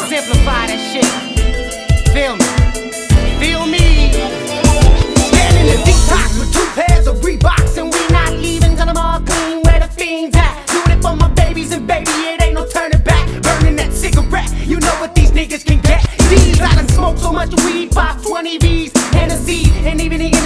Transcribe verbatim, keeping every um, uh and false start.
exemplify that shit. Feel me? Feel me? Standing in the detox with two pairs of Reeboks, and we not leaving till I'm all clean where the fiends at. Doing it for my babies, and baby, it ain't no turning back. Burning that cigarette, you know what these niggas can get. These, I done smoked so much weed, five twenty V's, Hennessy, and even the